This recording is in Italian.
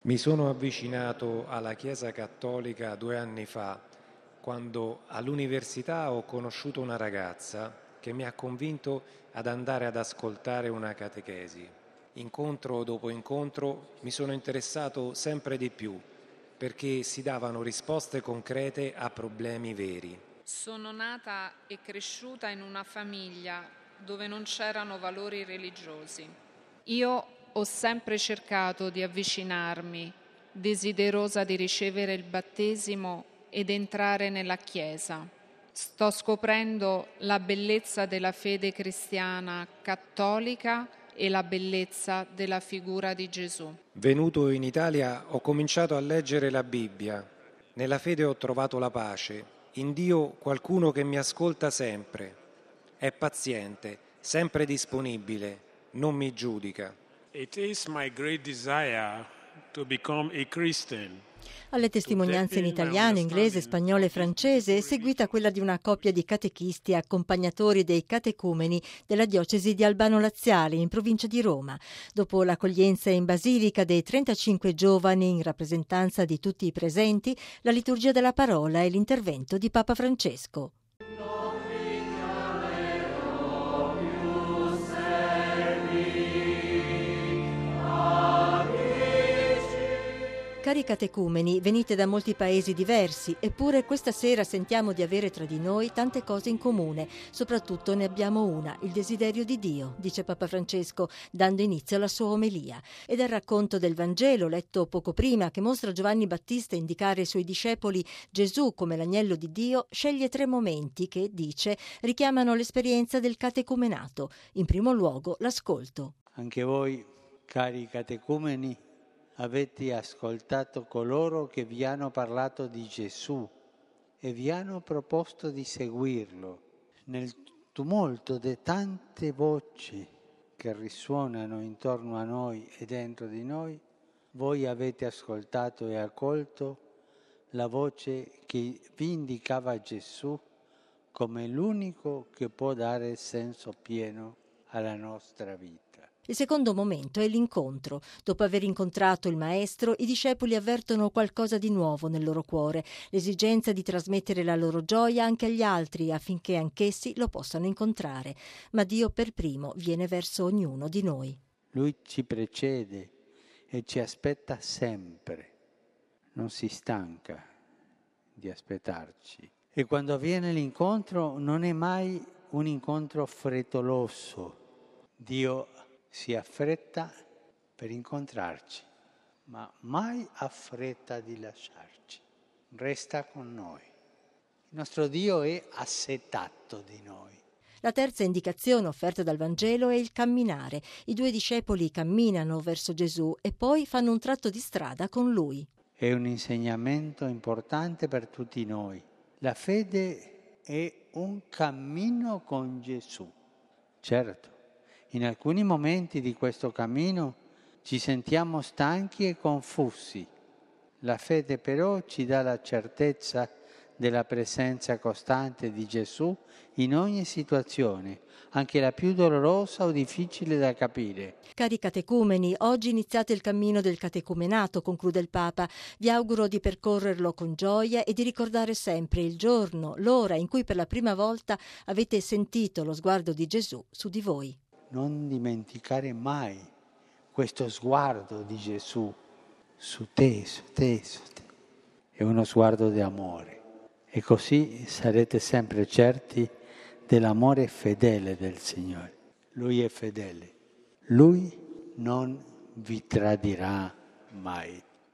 Mi sono avvicinato alla Chiesa Cattolica 2 anni fa, quando all'università ho conosciuto una ragazza che mi ha convinto ad andare ad ascoltare una catechesi. Incontro dopo incontro mi sono interessato sempre di più, perché si davano risposte concrete a problemi veri. Sono nata e cresciuta in una famiglia dove non c'erano valori religiosi. Io ho sempre cercato di avvicinarmi, desiderosa di ricevere il battesimo ed entrare nella Chiesa. Sto scoprendo la bellezza della fede cristiana cattolica e la bellezza della figura di Gesù. Venuto in Italia ho cominciato a leggere la Bibbia. Nella fede ho trovato la pace, in Dio qualcuno che mi ascolta sempre. È paziente, sempre disponibile, non mi giudica. It is my great desire to become a Christian. Alle testimonianze in italiano, inglese, spagnolo e francese è seguita quella di una coppia di catechisti e accompagnatori dei catecumeni della diocesi di Albano Laziale, in provincia di Roma. Dopo l'accoglienza in basilica dei 35 giovani in rappresentanza di tutti i presenti, la liturgia della parola e l'intervento di Papa Francesco. Cari catecumeni, venite da molti paesi diversi, eppure questa sera sentiamo di avere tra di noi tante cose in comune. Soprattutto ne abbiamo una, il desiderio di Dio, dice Papa Francesco, dando inizio alla sua omelia. Ed è il racconto del Vangelo, letto poco prima, che mostra Giovanni Battista indicare ai suoi discepoli Gesù come l'agnello di Dio, sceglie 3 momenti che, dice, richiamano l'esperienza del catecumenato. In primo luogo, l'ascolto. Anche voi, cari catecumeni, avete ascoltato coloro che vi hanno parlato di Gesù e vi hanno proposto di seguirlo. Nel tumulto di tante voci che risuonano intorno a noi e dentro di noi, voi avete ascoltato e accolto la voce che vi indicava Gesù come l'unico che può dare senso pieno alla nostra vita. Il secondo momento è l'incontro. Dopo aver incontrato il Maestro, i discepoli avvertono qualcosa di nuovo nel loro cuore, l'esigenza di trasmettere la loro gioia anche agli altri affinché anch'essi lo possano incontrare. Ma Dio per primo viene verso ognuno di noi. Lui ci precede e ci aspetta sempre, non si stanca di aspettarci. E quando avviene l'incontro non è mai un incontro frettoloso. Dio si affretta per incontrarci, ma mai ha fretta di lasciarci. Resta con noi. Il nostro Dio è assetato di noi. La terza indicazione offerta dal Vangelo è il camminare. I 2 discepoli camminano verso Gesù e poi fanno un tratto di strada con Lui. È un insegnamento importante per tutti noi. La fede è un cammino con Gesù. Certo, in alcuni momenti di questo cammino ci sentiamo stanchi e confusi. La fede però ci dà la certezza della presenza costante di Gesù in ogni situazione, anche la più dolorosa o difficile da capire. Cari catecumeni, oggi iniziate il cammino del catecumenato, conclude il Papa. Vi auguro di percorrerlo con gioia e di ricordare sempre il giorno, l'ora in cui per la prima volta avete sentito lo sguardo di Gesù su di voi. Non dimenticare mai questo sguardo di Gesù su te, su te, su te. È uno sguardo di amore. E così sarete sempre certi dell'amore fedele del Signore. Lui è fedele. Lui non vi tradirà mai.